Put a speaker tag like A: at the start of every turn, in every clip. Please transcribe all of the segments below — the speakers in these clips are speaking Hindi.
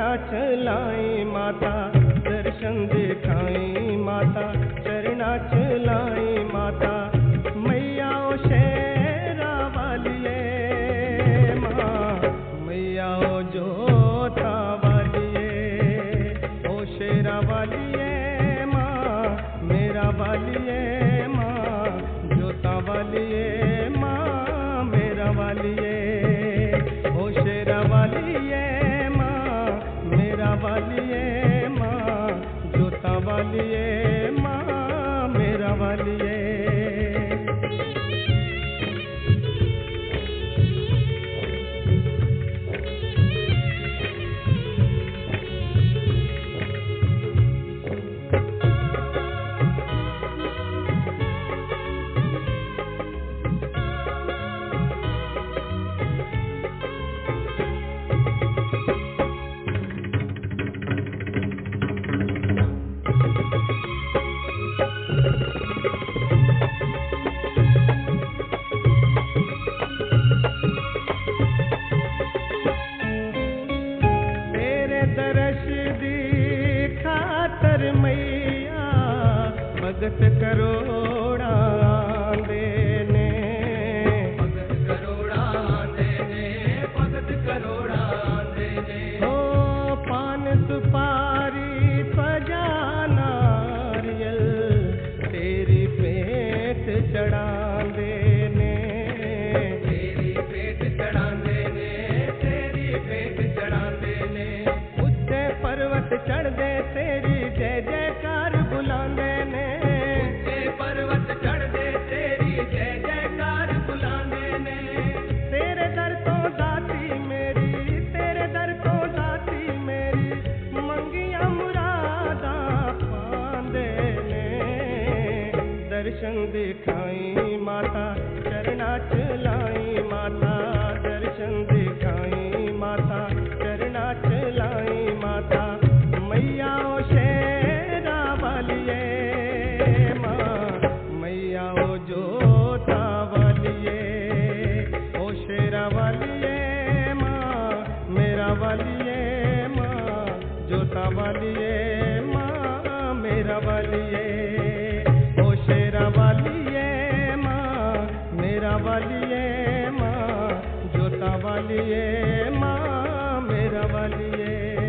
A: चलाई माता, दर्शन दिखाई माता, चरना चलाई माता। मैया ओ शेरा वालिए माँ, मैया ओ जोता वालिए, ओ शेरा वालिए माँ, मेरा वालिए माँ, जोता वालिए माँ, मेरा वालिए, ओ शेरा वालिए वालिए माँ, जोता वालिए माँ, मेरा वालिए। मैया भगत करोड़ा देने, भगत करोड़ा देने, भगत करोड़ा देने। ओ पान सुपारी सजा नारियल तेरी पेट चढ़ा देने, तेरी पेट चढ़ा देने, तेरी पेट चढ़ा देने। उससे पर्वत चढ़ दे तेरी जय जयकार बुलाने ने, ऊंचे पर्वत चढ़ दे तेरी जय जयकार बुलाने ने। तेरे दर तो दाती मेरी, तेरे दर तो दाती मेरी, मंगिया मुरादा पांदे ने। दर्शन दिखाई माता, चरना चलाई माता, दर्शन दिखाई माता, चरना चलाई माता। मैया ओ शेरा वालिए माँ, मैया ओ जोता वालिए, ओ शेरा वालिए माँ, मेरा वालिए माँ, जोता वालिए माँ, मेरा वालिए, ओ शेरा वालिए माँ, मेरा वालिए माँ, जोता वालिए माँ, मेरा वालिए।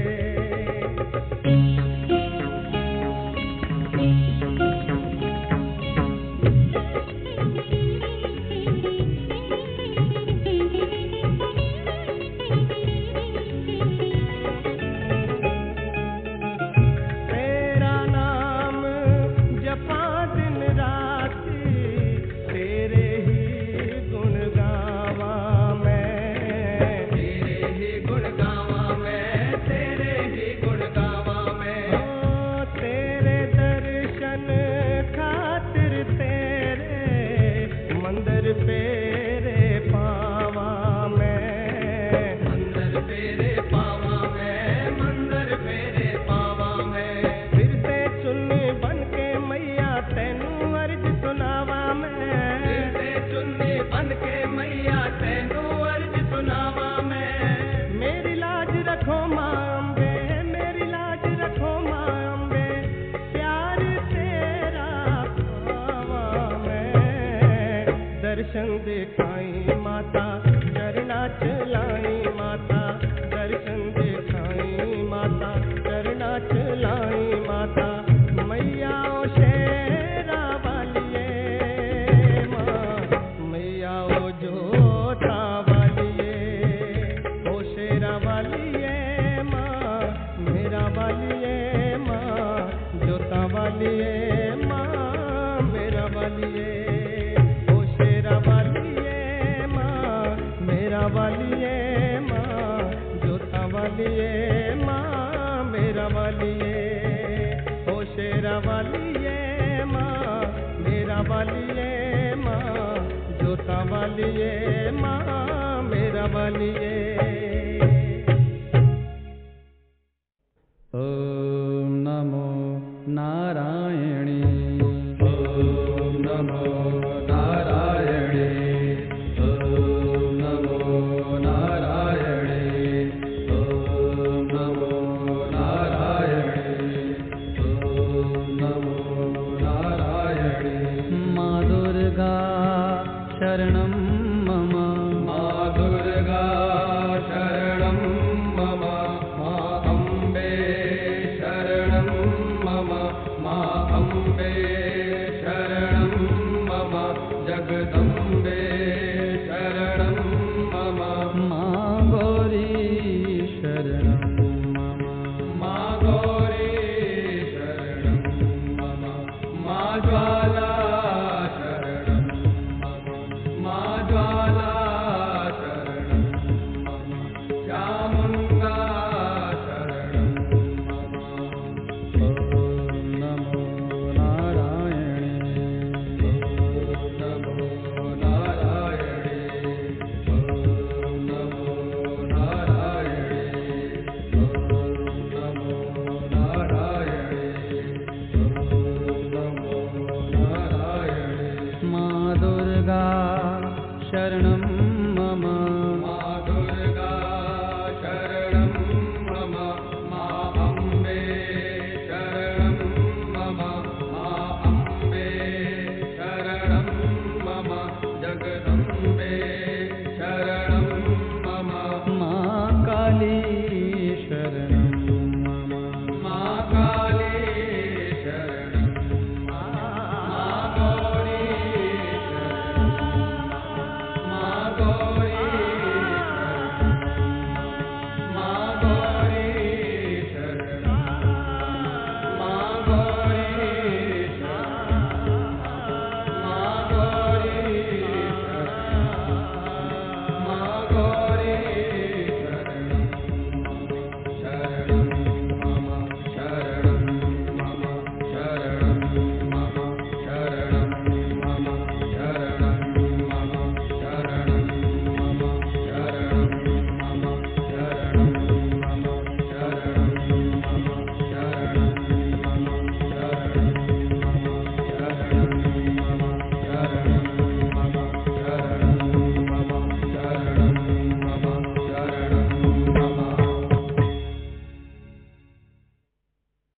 A: दर्शन दिखाई माता, चरना चलाई माता, दर्शन दिखाई माता, चरना चलाई माता। मैया ओ शेरा वालिए माँ, मैया ओ जोता वालिए, ओ शेरा वालिए माँ, मेरा वालिए माँ, जोता वालिए माँ, मेरा वालिए, वालिए माँ, जोता वालिए माँ, मेरा वालिए, ओ शेरा वालिए माँ, मेरा वालिए माँ, जोता वालिए माँ, मेरा वालिए।